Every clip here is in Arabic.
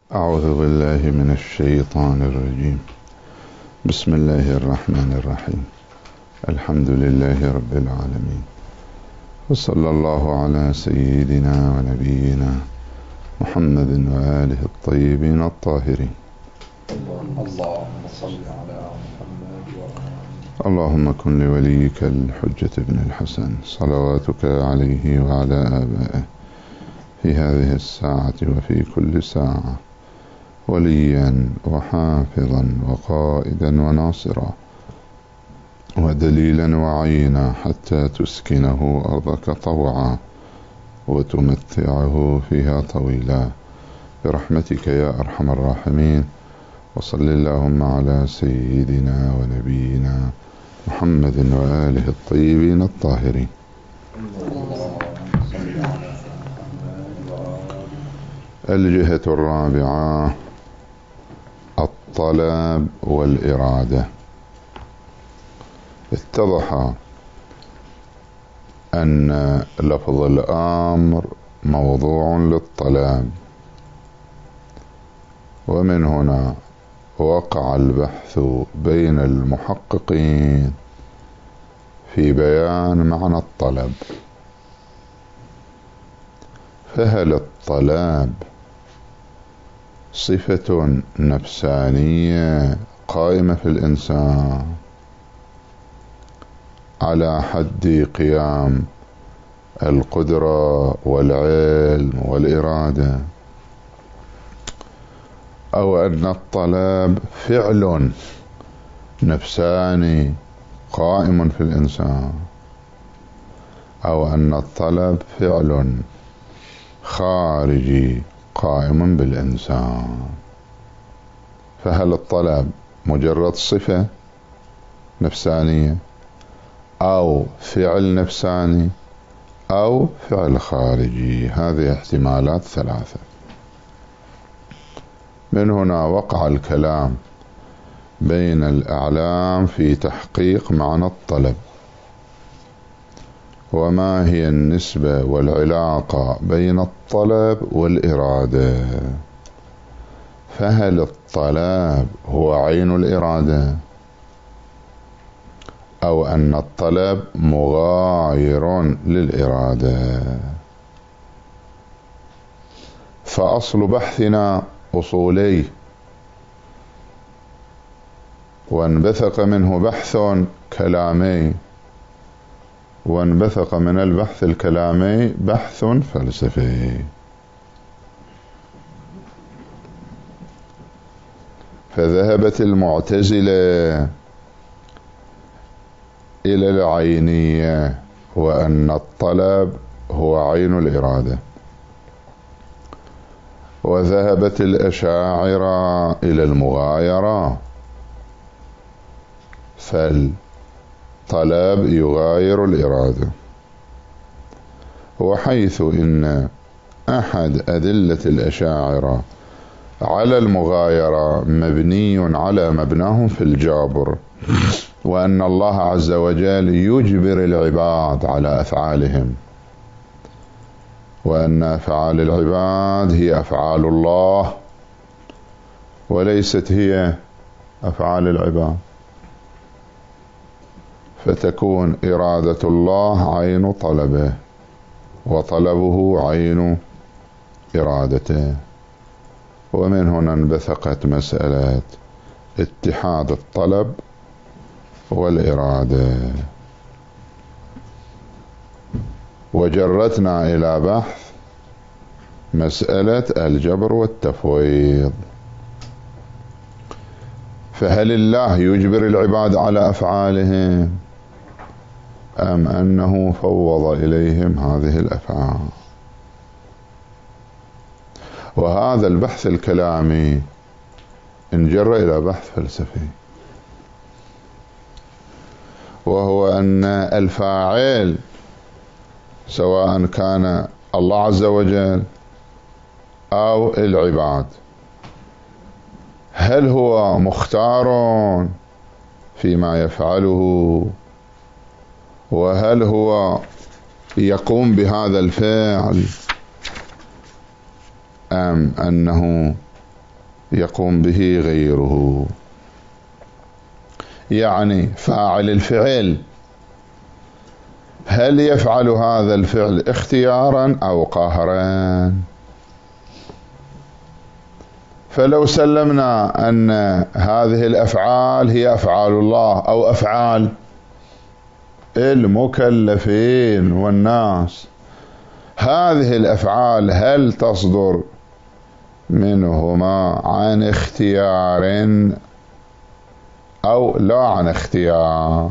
أعوذ بالله من الشيطان الرجيم. بسم الله الرحمن الرحيم. الحمد لله رب العالمين، وصلى الله على سيدنا ونبينا محمد وآله الطيبين الطاهرين. اللهم صل على محمد. اللهم كن لوليك الحجة بن الحسن صلواتك عليه وعلى آبائه في هذه الساعة وفي كل ساعة وليا وحافظا وقائدا وناصرا ودليلا وعينا حتى تسكنه أرضك طوعا وتمتعه فيها طويلا برحمتك يا أرحم الراحمين. وصل اللهم على سيدنا ونبينا محمد وآله الطيبين الطاهرين. الجهة الرابعة: الطلب والإرادة. اتضح أن لفظ الأمر موضوع للطلب، ومن هنا وقع البحث بين المحققين في بيان معنى الطلب. فهل الطلب صفة نفسانية قائمة في الإنسان على حد قيام القدرة والعلم والإرادة، أو أن الطلب فعل نفساني قائم في الإنسان، أو أن الطلب فعل خارجي قائم بالإنسان؟ فهل الطلب مجرد صفة نفسانية، أو فعل نفساني، أو فعل خارجي؟ هذه احتمالات ثلاثة. من هنا وقع الكلام بين الأعلام في تحقيق معنى الطلب، وما هي النسبة والعلاقة بين الطلب والإرادة. فهل الطلب هو عين الإرادة، أو أن الطلب مغاير للإرادة؟ فأصل بحثنا أصولي، وانبثق منه بحث كلامي، وانبثق من البحث الكلامي بحث فلسفي. فذهبت المعتزلة إلى العينية، وأن الطلب هو عين الإرادة، وذهبت الأشاعرة إلى المغايرة، فالطلب يغاير الإرادة. وحيث إن أحد أدلة الأشاعرة على المغايرة مبني على مبناهم في الجابر، وأن الله عز وجل يجبر العباد على أفعالهم، وأن أفعال العباد هي أفعال الله وليست هي أفعال العباد، فتكون إرادة الله عين طلبه، وطلبه عين إرادته. ومن هنا انبثقت مسألة اتحاد الطلب والإرادة، وجرتنا إلى بحث مسألة الجبر والتفويض. فهل الله يجبر العباد على أفعالهم، أم أنه فوض إليهم هذه الأفعال؟ وهذا البحث الكلامي انجر إلى بحث فلسفي، وهو أن الفاعل سواء كان الله عز وجل أو العباد، هل هو مختار فيما يفعله، وهل هو يقوم بهذا الفعل، أم أنه يقوم به غيره. يعني فاعل الفعل هل يفعل هذا الفعل اختيارا أو قهرا؟ فلو سلمنا أن هذه الأفعال هي أفعال الله أو أفعال المكلفين والناس، هذه الأفعال هل تصدر منهما عن اختيار أو لا عن اختيار؟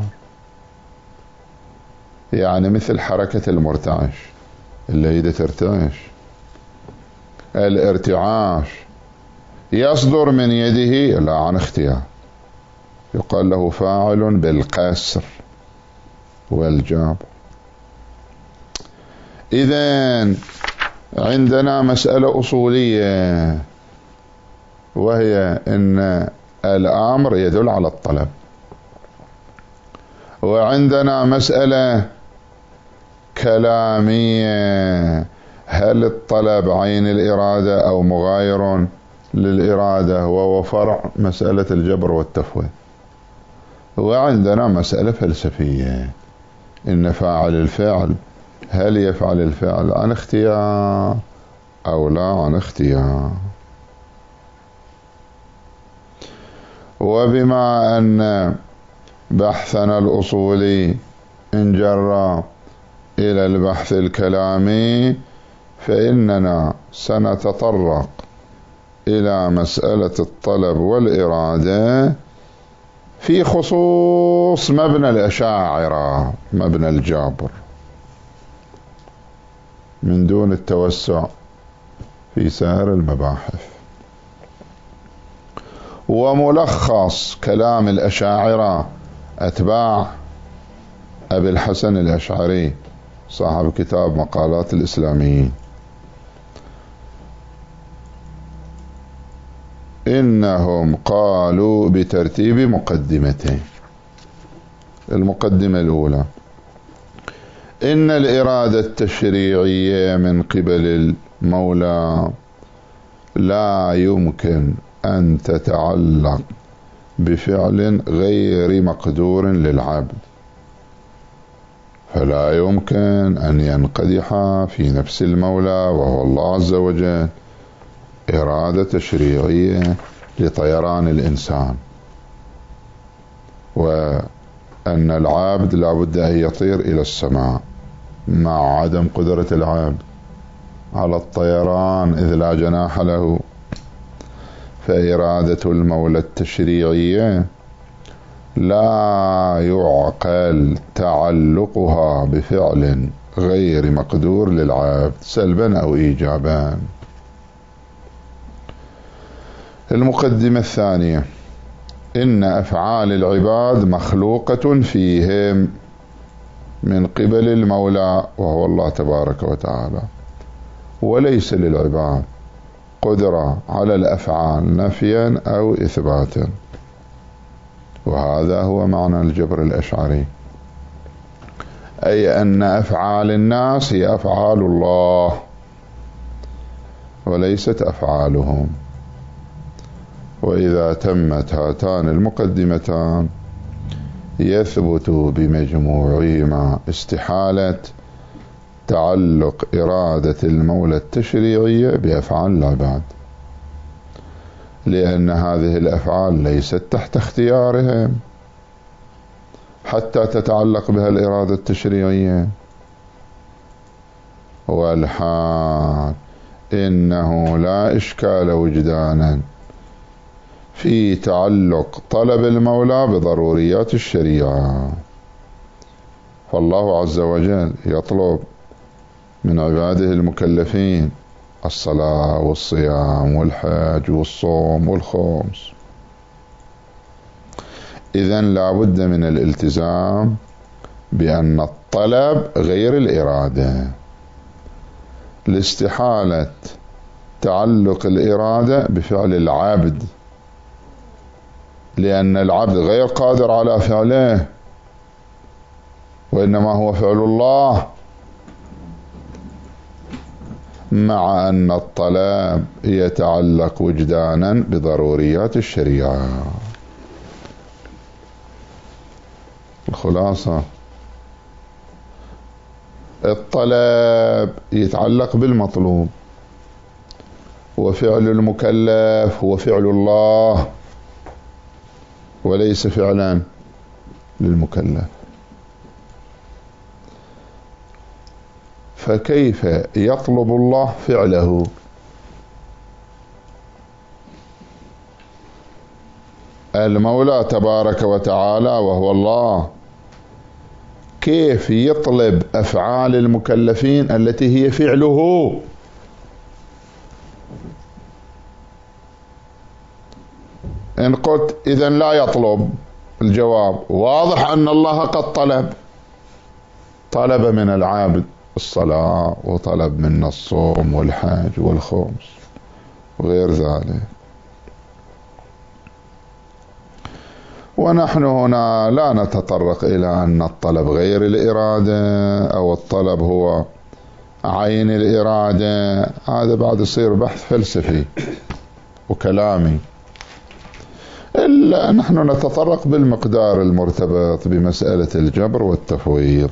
يعني مثل حركة المرتعش، اللي ايده ترتعش، الارتعاش يصدر من يده لا عن اختيار، يقال له فاعل بالقسر والجبر. إذن عندنا مسألة أصولية، وهي أن الأمر يدل على الطلب، وعندنا مسألة كلامية، هل الطلب عين الإرادة أو مغاير للإرادة، وهو فرع مسألة الجبر والتفويض. وعندنا مسألة فلسفية، إن فاعل الفعل هل يفعل الفعل عن اختيار أو لا عن اختيار. وبما أن بحثنا الأصولي انجر إلى البحث الكلامي، فإننا سنتطرق إلى مسألة الطلب والإرادة في خصوص مبنى الأشاعرة، مبنى الجابر، من دون التوسع في سائر المباحث. وملخص كلام الأشاعرة أتباع أبي الحسن الأشعري صاحب كتاب مقالات الإسلاميين، إنهم قالوا بترتيب مقدمتين. المقدمة الأولى: إن الإرادة التشريعية من قبل المولى لا يمكن أن تتعلق بفعل غير مقدور للعبد، فلا يمكن أن ينقدح في نفس المولى وهو الله عز وجل إرادة تشريعية لطيران الإنسان، وأن العبد لا بد أن يطير إلى السماء مع عدم قدرة العبد على الطيران إذ لا جناح له. فإرادة المولى التشريعية لا يعقل تعلقها بفعل غير مقدور للعبد سلبا أو إيجابا. المقدمة الثانية: إن أفعال العباد مخلوقة فيهم من قبل المولى وهو الله تبارك وتعالى، وليس للعباد قدرة على الأفعال نفيا أو إثباتا. وهذا هو معنى الجبر الأشعري، أي أن أفعال الناس هي أفعال الله وليست أفعالهم. وإذا تمت هاتان المقدمتان يثبت بمجموعهما استحالة تعلق إرادة المولى التشريعية بأفعال العباد، لأن هذه الأفعال ليست تحت اختيارهم حتى تتعلق بها الإرادة التشريعية. والحال إنه لا إشكال وجدانا في تعلق طلب المولى بضروريات الشريعة، فالله عز وجل يطلب من عباده المكلفين الصلاة والصيام والحج والصوم والخمس. إذن لا بد من الالتزام بأن الطلب غير الإرادة، لاستحالة تعلق الإرادة بفعل العبد، لأن العبد غير قادر على فعله، وإنما هو فعل الله. مع أن الطلب يتعلق وجدانا بضروريات الشريعة. الخلاصة: الطلب يتعلق بالمطلوب، وفعل المكلف هو فعل الله وليس فعلا للمكلف. فكيف يطلب الله فعله؟ المولى تبارك وتعالى وهو الله كيف يطلب أفعال المكلفين التي هي فعله؟ إن قلت إذن لا يطلب، الجواب: واضح أن الله قد طلب من العابد الصلاة، وطلب منا الصوم والحج والخمس وغير ذلك. ونحن هنا لا نتطرق إلى أن الطلب غير الإرادة أو الطلب هو عين الإرادة، هذا بعد يصير بحث فلسفي وكلامي. إلا نحن نتطرق بالمقدار المرتبط بمسألة الجبر والتفويض.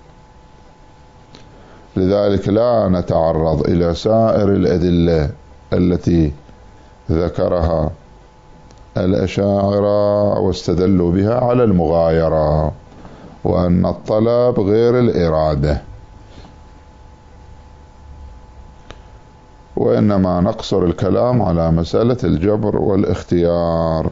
لذلك لا نتعرض إلى سائر الأدلة التي ذكرها الأشاعرة واستدلوا بها على المغايرة، وأن الطلب غير الإرادة، وإنما نقصر الكلام على مسألة الجبر والاختيار.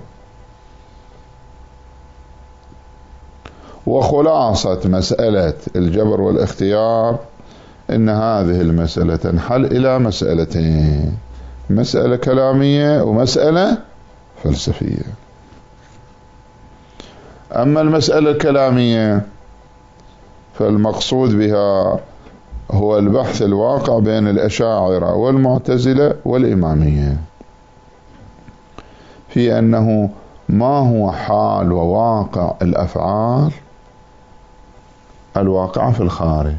وخلاصة مسألة الجبر والاختيار إن هذه المسألة تنحل إلى مسألتين: مسألة كلامية ومسألة فلسفية. أما المسألة الكلامية فالمقصود بها هو البحث الواقع بين الأشاعرة والمعتزلة والإمامية في أنه ما هو حال وواقع الأفعال الواقعة في الخارج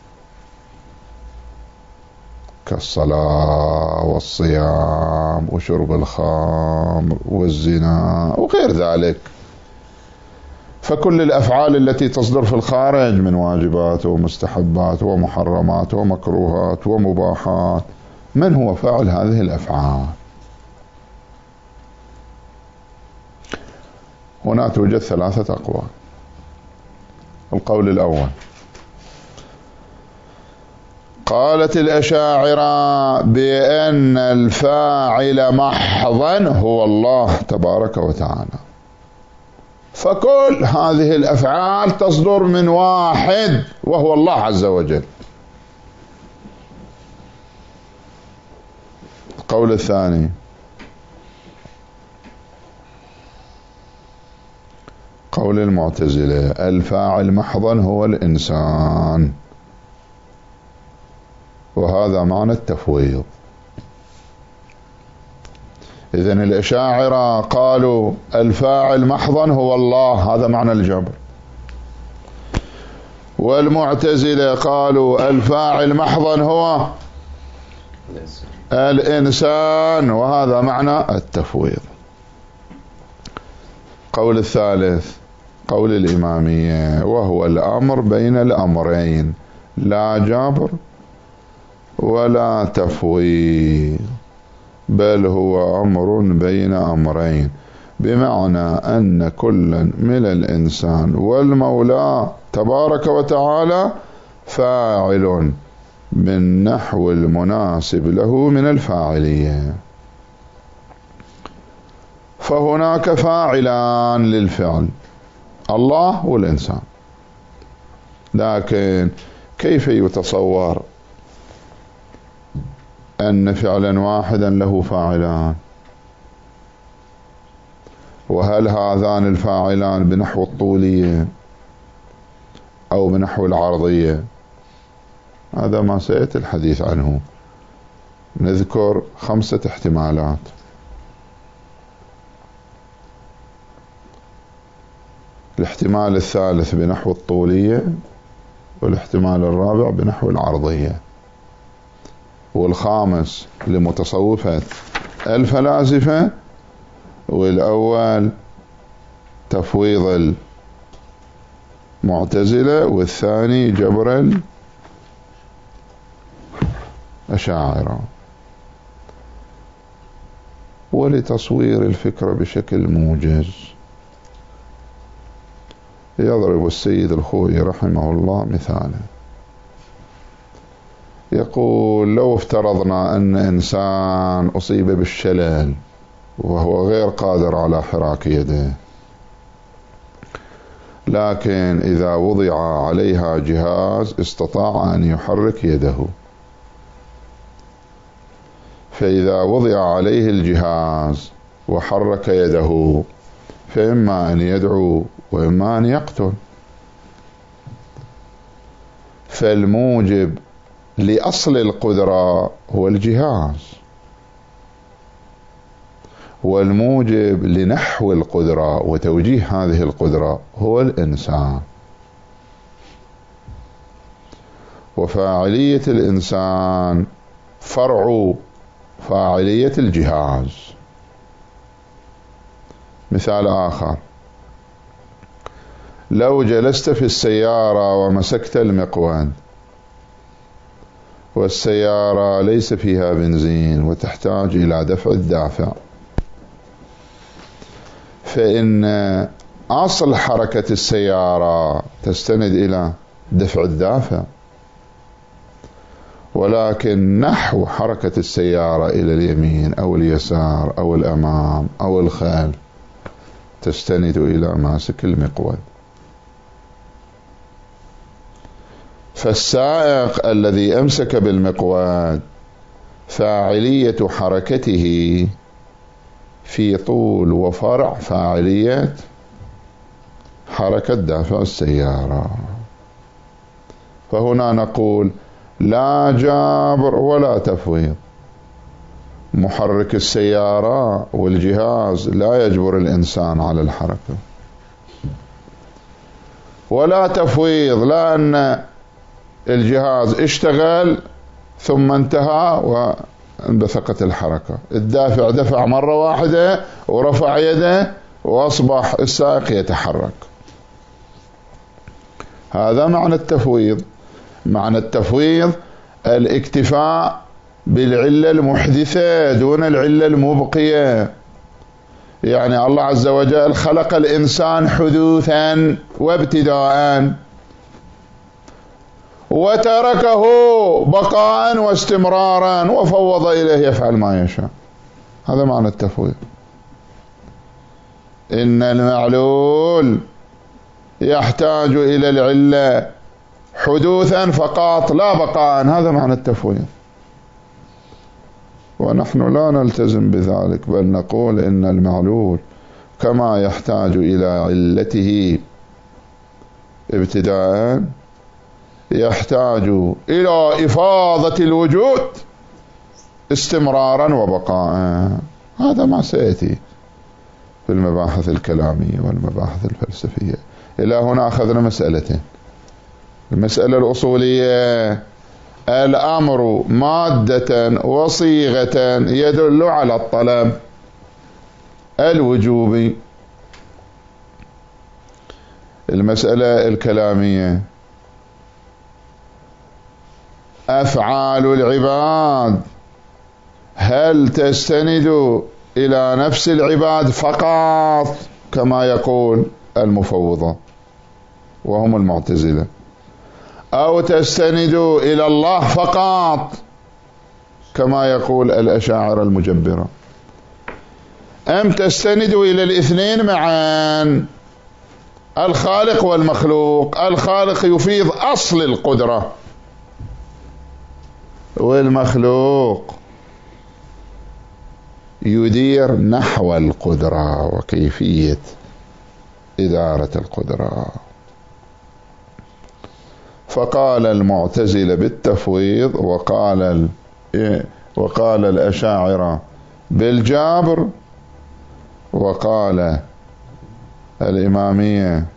كالصلاة والصيام وشرب الخمر والزنا وغير ذلك. فكل الأفعال التي تصدر في الخارج من واجبات ومستحبات ومحرمات ومكروهات ومباحات، من هو فاعل هذه الأفعال؟ هنا توجد 3 أقوال. القول الأول: قالت الأشاعرة بأن الفاعل محضا هو الله تبارك وتعالى، فكل هذه الأفعال تصدر من واحد وهو الله عز وجل. القول الثاني: قول المعتزلة الفاعل محضا هو الإنسان، وهذا معنى التفويض. إذن الأشاعرة قالوا الفاعل محضا هو الله، هذا معنى الجبر. والمعتزلة قالوا الفاعل محضا هو الإنسان، وهذا معنى التفويض. قول الثالث قول الإمامية، وهو الأمر بين الأمرين، لا جبر ولا تفويض، بل هو أمر بين أمرين، بمعنى أن كل من الإنسان والمولى تبارك وتعالى فاعل من نحو المناسب له من الفاعلية. فهناك فاعلان للفعل، الله والإنسان، لكن كيف يتصور أن فعلا واحدا له فاعلان؟ وهل هذان الفاعلان بنحو الطولية أو بنحو العرضية؟ هذا ما سيأتي الحديث عنه. نذكر 5 احتمالات. الاحتمال الثالث بنحو الطولية، والاحتمال الرابع بنحو العرضية، والخامس لمتصوفة الفلاسفة، والأول تفويض المعتزلة، والثاني جبر الأشاعرة. ولتصوير الفكرة بشكل موجز يضرب السيد الخوئي رحمه الله مثالا، يقول: لو افترضنا أن إنسان أصيب بالشلل وهو غير قادر على حراك يده، لكن إذا وضع عليها جهاز استطاع أن يحرك يده، فإذا وضع عليه الجهاز وحرك يده فإما أن يدعو وإما أن يقتل. فالموجب لأصل القدرة هو الجهاز، والموجب لنحو القدرة وتوجيه هذه القدرة هو الإنسان. وفاعلية الإنسان فرع فاعلية الجهاز. مثال آخر: لو جلست في السيارة ومسكت المقود، والسيارة ليس فيها بنزين وتحتاج إلى دفع الدافع، فإن أصل حركة السيارة تستند إلى دفع الدافع، ولكن نحو حركة السيارة إلى اليمين أو اليسار أو الأمام أو الخلف تستند إلى ماسك المقود. فالسائق الذي أمسك بالمقود فاعلية حركته في طول وفرع فاعلية حركة دافع السيارة. فهنا نقول: لا جابر ولا تفويض. محرك السيارة والجهاز لا يجبر الإنسان على الحركة، ولا تفويض، لأن الجهاز اشتغل ثم انتهى وانبثقت الحركة. الدافع دفع مرة واحدة ورفع يده وأصبح السائق يتحرك. هذا معنى التفويض. معنى التفويض الاكتفاء بالعلة المحدثة دون العلة المبقية. يعني الله عز وجل خلق الإنسان حدوثا وابتداء، وتركه بقاء واستمرارا، وفوض إليه يفعل ما يشاء. هذا معنى التفويض. إن المعلول يحتاج إلى العلة حدوثا فقط لا بقاء، هذا معنى التفويض. ونحن لا نلتزم بذلك، بل نقول إن المعلول كما يحتاج إلى علته ابتداء يحتاج إلى إفاضة الوجود استمرارا وبقاء. هذا ما سيأتي في المباحث الكلامية والمباحث الفلسفية. إلى هنا أخذنا مسألتين. المسألة الأصولية: الأمر مادة وصيغة يدل على الطلب الوجوبي. المسألة الكلامية: أفعال العباد هل تستند إلى نفس العباد فقط كما يقول المفوضة وهم المعتزلة، أو تستند إلى الله فقط كما يقول الأشاعرة المجبرة، أم تستند إلى الاثنين معا، الخالق والمخلوق؟ الخالق يفيض أصل القدرة، والمخلوق يدير نحو القدرة وكيفية إدارة القدرة. فقال المعتزلة بالتفويض، وقال الأشاعرة بالجبر، وقال الإمامية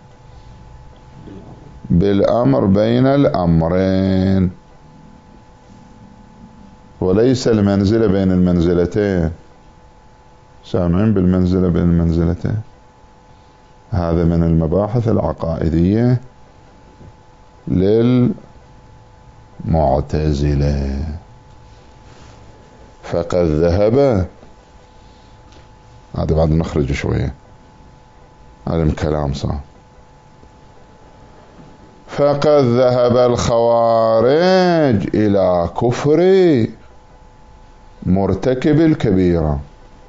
بالأمر بين الأمرين. وليس المنزلة بين المنزلتين. سامعين بالمنزلة بين المنزلتين؟ هذا من المباحث العقائدية للمعتزلة. فقد ذهب، هذا بعد نخرج شوية، هذا الكلام صح. فقد ذهب الخوارج إلى كفر مرتكب الكبيرة،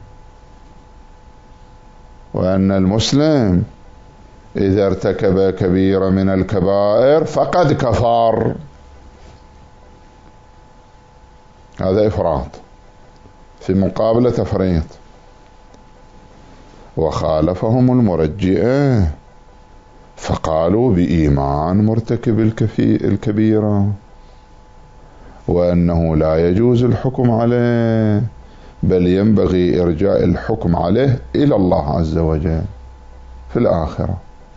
وأن المسلم إذا ارتكب كبيرة من الكبائر فقد كفر. هذا إفراط في مقابل تفريط. وخالفهم المرجئة فقالوا بإيمان مرتكب الكبيرة، وأنه لا يجوز الحكم عليه، بل ينبغي إرجاء الحكم عليه إلى الله عز وجل في الآخرة.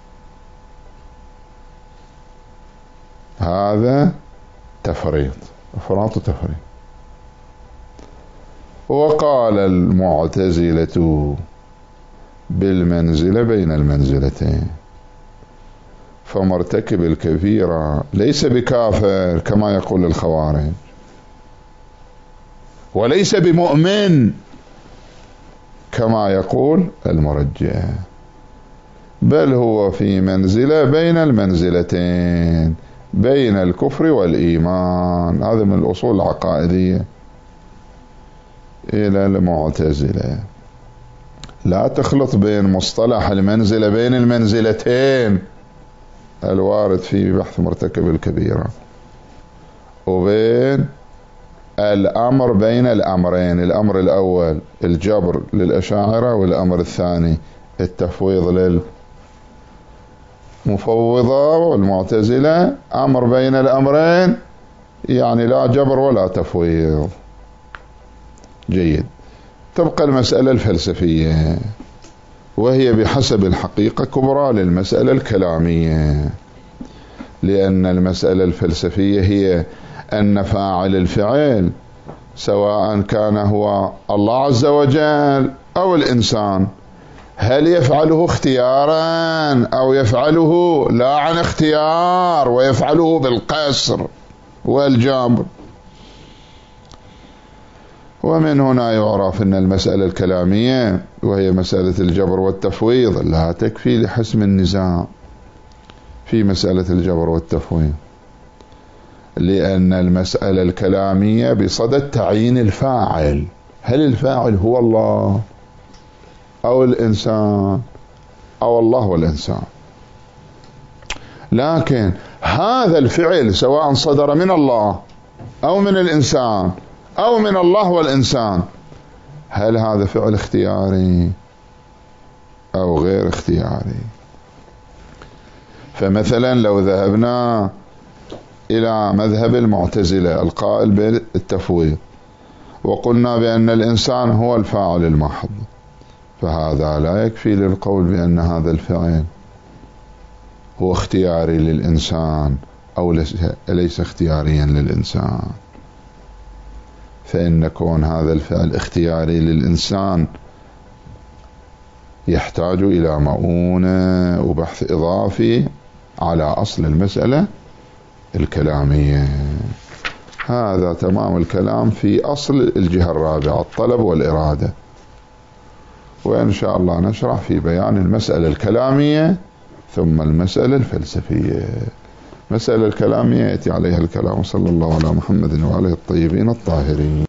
هذا تفريط، إفراط تفريط. وقال المعتزلة بالمنزلة بين المنزلتين، فمرتكب الكبيرة ليس بكافر كما يقول الخوارج، وليس بمؤمن كما يقول المرجئة، بل هو في منزلة بين المنزلتين، بين الكفر والإيمان. هذا من الأصول العقائدية إلى المعتزلة. لا تخلط بين مصطلح المنزلة بين المنزلتين الوارد في بحث مرتكب الكبيرة، وبين الأمر بين الأمرين. الأمر الأول الجبر للأشاعرة، والأمر الثاني التفويض للمفوضة والمعتزلة. أمر بين الأمرين يعني لا جبر ولا تفويض. جيد. تبقى المسألة الفلسفية، وهي بحسب الحقيقة كبرى للمسألة الكلامية، لأن المسألة الفلسفية هي أن فاعل الفعل سواء كان هو الله عز وجل أو الإنسان، هل يفعله اختيارا أو يفعله لا عن اختيار ويفعله بالقصر والجبر. ومن هنا يعرف أن المسألة الكلامية وهي مسألة الجبر والتفويض لا تكفي لحسم النزاع في مسألة الجبر والتفويض، لأن المسألة الكلامية بصدد تعيين الفاعل. هل الفاعل هو الله أو الإنسان أو الله والإنسان؟ لكن هذا الفعل سواء صدر من الله أو من الإنسان أو من الله والإنسان، هل هذا فعل اختياري أو غير اختياري؟ فمثلا لو ذهبنا إلى مذهب المعتزلة القائل بالتفويض وقلنا بأن الإنسان هو الفاعل المحض، فهذا لا يكفي للقول بأن هذا الفعل هو اختياري للإنسان أو ليس اختياريا للإنسان. فإن كون هذا الفعل اختياري للإنسان يحتاج إلى مؤونة وبحث إضافي على أصل المسألة الكلامية. هذا تمام الكلام في أصل الجهة الرابعة، الطلب والإرادة. وإن شاء الله نشرح في بيان المسألة الكلامية ثم المسألة الفلسفية. مسألة الكلامية يأتي عليها الكلام. صلى الله على محمد وعلى الطيبين الطاهرين.